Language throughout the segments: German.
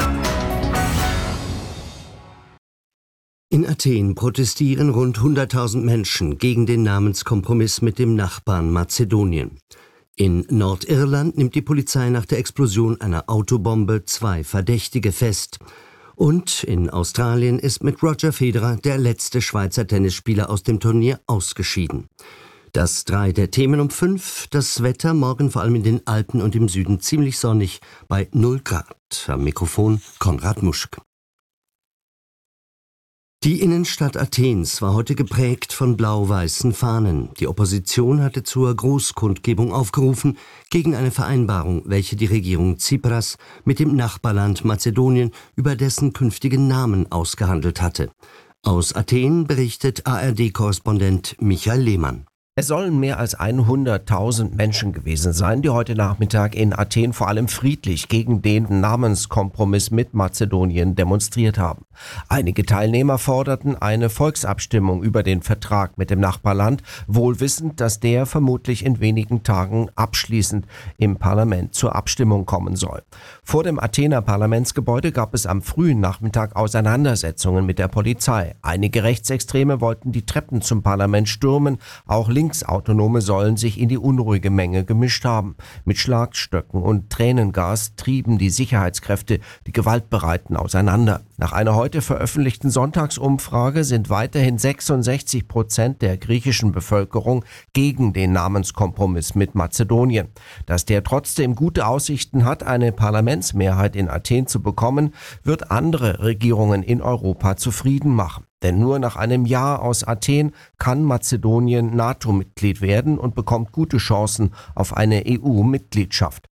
In Athen protestieren rund 100.000 Menschen gegen den Namenskompromiss mit dem Nachbarn Mazedonien. In Nordirland nimmt die Polizei nach der Explosion einer Autobombe 2 Verdächtige fest. Und in Australien ist mit Roger Federer der letzte Schweizer Tennisspieler aus dem Turnier ausgeschieden. Das 3 der Themen um 5. Das Wetter morgen vor allem in den Alpen und im Süden ziemlich sonnig bei 0 Grad. Am Mikrofon Konrad Muschk. Die Innenstadt Athens war heute geprägt von blau-weißen Fahnen. Die Opposition hatte zur Großkundgebung aufgerufen gegen eine Vereinbarung, welche die Regierung Tsipras mit dem Nachbarland Mazedonien über dessen künftigen Namen ausgehandelt hatte. Aus Athen berichtet ARD-Korrespondent Michael Lehmann. Es sollen mehr als 100.000 Menschen gewesen sein, die heute Nachmittag in Athen vor allem friedlich gegen den Namenskompromiss mit Mazedonien demonstriert haben. Einige Teilnehmer forderten eine Volksabstimmung über den Vertrag mit dem Nachbarland, wohl wissend, dass der vermutlich in wenigen Tagen abschließend im Parlament zur Abstimmung kommen soll. Vor dem Athener Parlamentsgebäude gab es am frühen Nachmittag Auseinandersetzungen mit der Polizei. Einige Rechtsextreme wollten die Treppen zum Parlament stürmen, auch Linksautonome sollen sich in die unruhige Menge gemischt haben. Mit Schlagstöcken und Tränengas trieben die Sicherheitskräfte die Gewaltbereiten auseinander. Nach einer heute veröffentlichten Sonntagsumfrage sind weiterhin 66% der griechischen Bevölkerung gegen den Namenskompromiss mit Mazedonien. Dass der trotzdem gute Aussichten hat, eine Parlamentsmehrheit in Athen zu bekommen, wird andere Regierungen in Europa zufrieden machen. Denn nur nach einem Jahr aus Athen kann Mazedonien NATO-Mitglied werden und bekommt gute Chancen auf eine EU-Mitgliedschaft.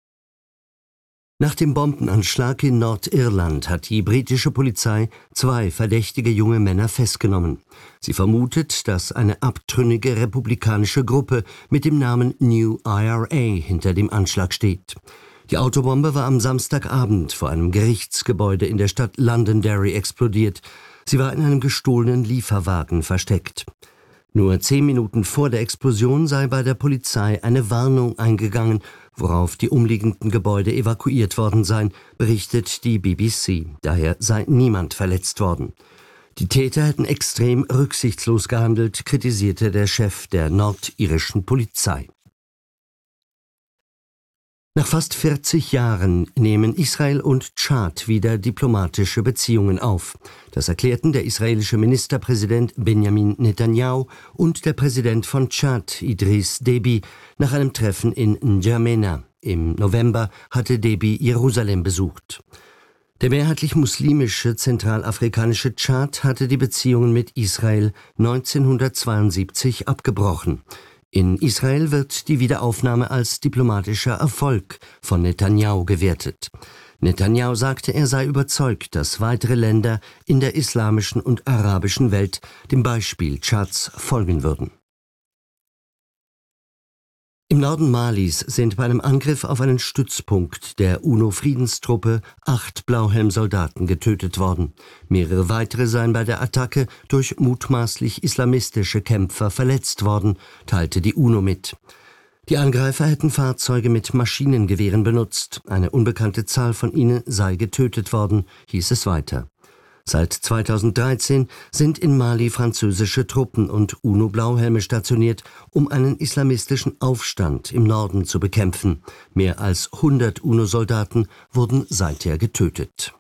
Nach dem Bombenanschlag in Nordirland hat die britische Polizei 2 verdächtige junge Männer festgenommen. Sie vermutet, dass eine abtrünnige republikanische Gruppe mit dem Namen New IRA hinter dem Anschlag steht. Die Autobombe war am Samstagabend vor einem Gerichtsgebäude in der Stadt Londonderry explodiert. Sie war in einem gestohlenen Lieferwagen versteckt. Nur 10 Minuten vor der Explosion sei bei der Polizei eine Warnung eingegangen, worauf die umliegenden Gebäude evakuiert worden seien, berichtet die BBC. Daher sei niemand verletzt worden. Die Täter hätten extrem rücksichtslos gehandelt, kritisierte der Chef der nordirischen Polizei. Nach fast 40 Jahren nehmen Israel und Tschad wieder diplomatische Beziehungen auf. Das erklärten der israelische Ministerpräsident Benjamin Netanyahu und der Präsident von Tschad, Idriss Déby, nach einem Treffen in N'Djamena. Im November hatte Déby Jerusalem besucht. Der mehrheitlich muslimische zentralafrikanische Tschad hatte die Beziehungen mit Israel 1972 abgebrochen. In Israel wird die Wiederaufnahme als diplomatischer Erfolg von Netanyahu gewertet. Netanyahu sagte, er sei überzeugt, dass weitere Länder in der islamischen und arabischen Welt dem Beispiel Tschads folgen würden. Im Norden Malis sind bei einem Angriff auf einen Stützpunkt der UNO-Friedenstruppe 8 Blauhelm-Soldaten getötet worden. Mehrere weitere seien bei der Attacke durch mutmaßlich islamistische Kämpfer verletzt worden, teilte die UNO mit. Die Angreifer hätten Fahrzeuge mit Maschinengewehren benutzt. Eine unbekannte Zahl von ihnen sei getötet worden, hieß es weiter. Seit 2013 sind in Mali französische Truppen und UNO-Blauhelme stationiert, um einen islamistischen Aufstand im Norden zu bekämpfen. Mehr als 100 UNO-Soldaten wurden seither getötet.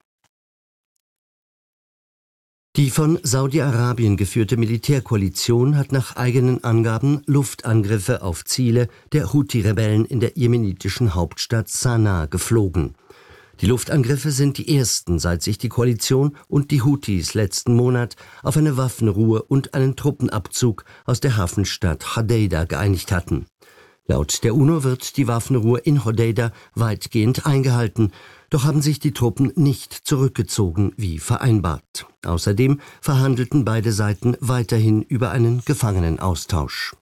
Die von Saudi-Arabien geführte Militärkoalition hat nach eigenen Angaben Luftangriffe auf Ziele der Houthi-Rebellen in der jemenitischen Hauptstadt Sanaa geflogen. Die Luftangriffe sind die ersten, seit sich die Koalition und die Houthis letzten Monat auf eine Waffenruhe und einen Truppenabzug aus der Hafenstadt Hodeida geeinigt hatten. Laut der UNO wird die Waffenruhe in Hodeida weitgehend eingehalten, doch haben sich die Truppen nicht zurückgezogen wie vereinbart. Außerdem verhandelten beide Seiten weiterhin über einen Gefangenenaustausch.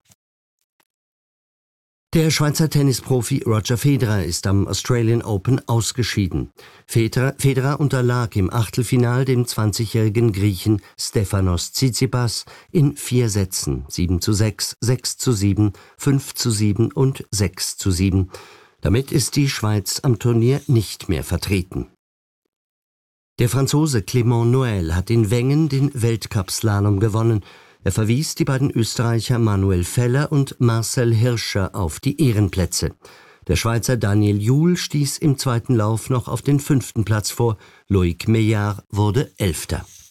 Der Schweizer Tennisprofi Roger Federer ist am Australian Open ausgeschieden. Federer unterlag im Achtelfinal dem 20-jährigen Griechen Stefanos Tsitsipas in 4 Sätzen, 7:6, 6:7, 5:7 und 6:7. Damit ist die Schweiz am Turnier nicht mehr vertreten. Der Franzose Clément Noël hat in Wengen den Weltcup-Slalom gewonnen. Er verwies die beiden Österreicher Manuel Feller und Marcel Hirscher auf die Ehrenplätze. Der Schweizer Daniel Juhl stieß im zweiten Lauf noch auf den 5. Platz vor. Loïc Meillard wurde 11.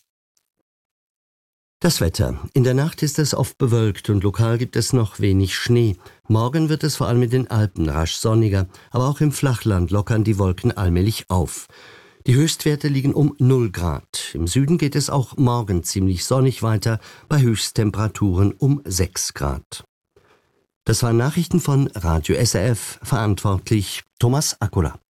Das Wetter. In der Nacht ist es oft bewölkt und lokal gibt es noch wenig Schnee. Morgen wird es vor allem in den Alpen rasch sonniger, aber auch im Flachland lockern die Wolken allmählich auf. Die Höchstwerte liegen um 0 Grad. Im Süden geht es auch morgen ziemlich sonnig weiter, bei Höchsttemperaturen um 6 Grad. Das waren Nachrichten von Radio SRF, verantwortlich Thomas Akkola.